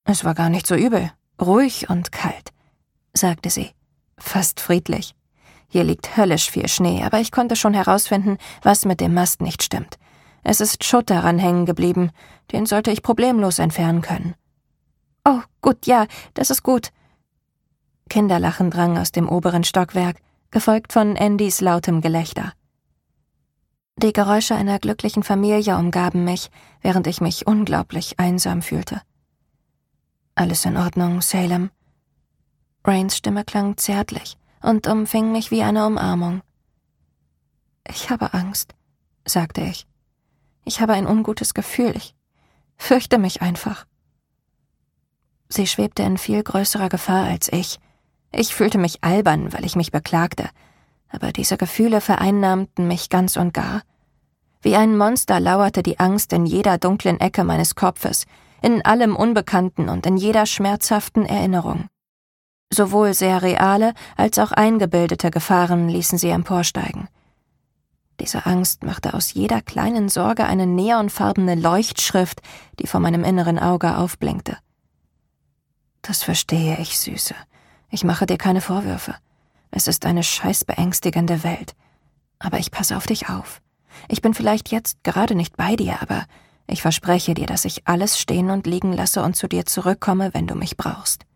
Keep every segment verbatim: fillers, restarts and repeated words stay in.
»Es war gar nicht so übel. Ruhig und kalt«, sagte sie. »Fast friedlich. Hier liegt höllisch viel Schnee, aber ich konnte schon herausfinden, was mit dem Mast nicht stimmt. Es ist Schutt daran hängen geblieben. Den sollte ich problemlos entfernen können.« »Oh, gut, ja, das ist gut.« Kinderlachen drang aus dem oberen Stockwerk, gefolgt von Andys lautem Gelächter. Die Geräusche einer glücklichen Familie umgaben mich, während ich mich unglaublich einsam fühlte. »Alles in Ordnung, Salem?« Rains Stimme klang zärtlich und umfing mich wie eine Umarmung. »Ich habe Angst«, sagte ich. »Ich habe ein ungutes Gefühl. Ich fürchte mich einfach.« Sie schwebte in viel größerer Gefahr als ich. Ich fühlte mich albern, weil ich mich beklagte, aber diese Gefühle vereinnahmten mich ganz und gar. Wie ein Monster lauerte die Angst in jeder dunklen Ecke meines Kopfes, in allem Unbekannten und in jeder schmerzhaften Erinnerung. Sowohl sehr reale als auch eingebildete Gefahren ließen sie emporsteigen. Diese Angst machte aus jeder kleinen Sorge eine neonfarbene Leuchtschrift, die vor meinem inneren Auge aufblinkte. »Das verstehe ich, Süße. Ich mache dir keine Vorwürfe. Es ist eine scheißbeängstigende Welt. Aber ich passe auf dich auf. Ich bin vielleicht jetzt gerade nicht bei dir, aber ich verspreche dir, dass ich alles stehen und liegen lasse und zu dir zurückkomme, wenn du mich brauchst.«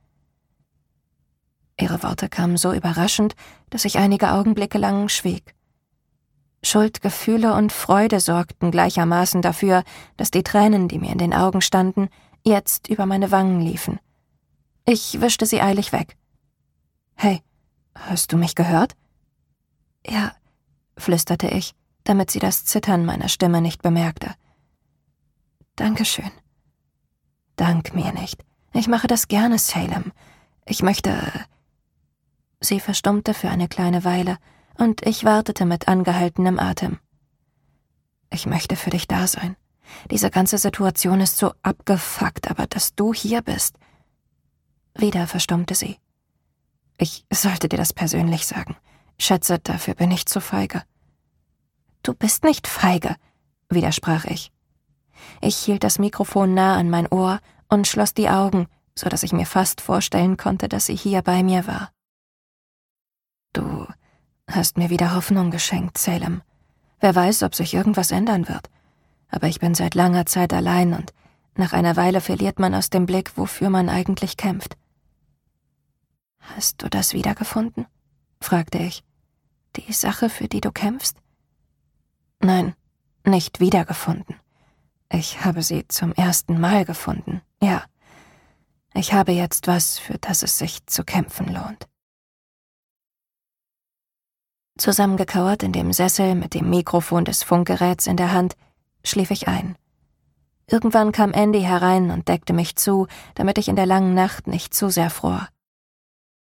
Ihre Worte kamen so überraschend, dass ich einige Augenblicke lang schwieg. Schuldgefühle und Freude sorgten gleichermaßen dafür, dass die Tränen, die mir in den Augen standen, jetzt über meine Wangen liefen. Ich wischte sie eilig weg. »Hey, hast du mich gehört?« »Ja«, flüsterte ich, damit sie das Zittern meiner Stimme nicht bemerkte. »Dankeschön.« »Dank mir nicht. Ich mache das gerne, Salem. Ich möchte...« Sie verstummte für eine kleine Weile, und ich wartete mit angehaltenem Atem. »Ich möchte für dich da sein. Diese ganze Situation ist so abgefuckt, aber dass du hier bist...« Wieder verstummte sie. »Ich sollte dir das persönlich sagen. Schätze, dafür bin ich zu feige.« »Du bist nicht feige«, widersprach ich. Ich hielt das Mikrofon nah an mein Ohr und schloss die Augen, so dass ich mir fast vorstellen konnte, dass sie hier bei mir war. »Du hast mir wieder Hoffnung geschenkt, Salem. Wer weiß, ob sich irgendwas ändern wird. Aber ich bin seit langer Zeit allein und nach einer Weile verliert man aus dem Blick, wofür man eigentlich kämpft.« »Hast du das wiedergefunden?« fragte ich. »Die Sache, für die du kämpfst?« »Nein, nicht wiedergefunden. Ich habe sie zum ersten Mal gefunden, ja. Ich habe jetzt was, für das es sich zu kämpfen lohnt.« Zusammengekauert in dem Sessel mit dem Mikrofon des Funkgeräts in der Hand, schlief ich ein. Irgendwann kam Andy herein und deckte mich zu, damit ich in der langen Nacht nicht zu sehr fror.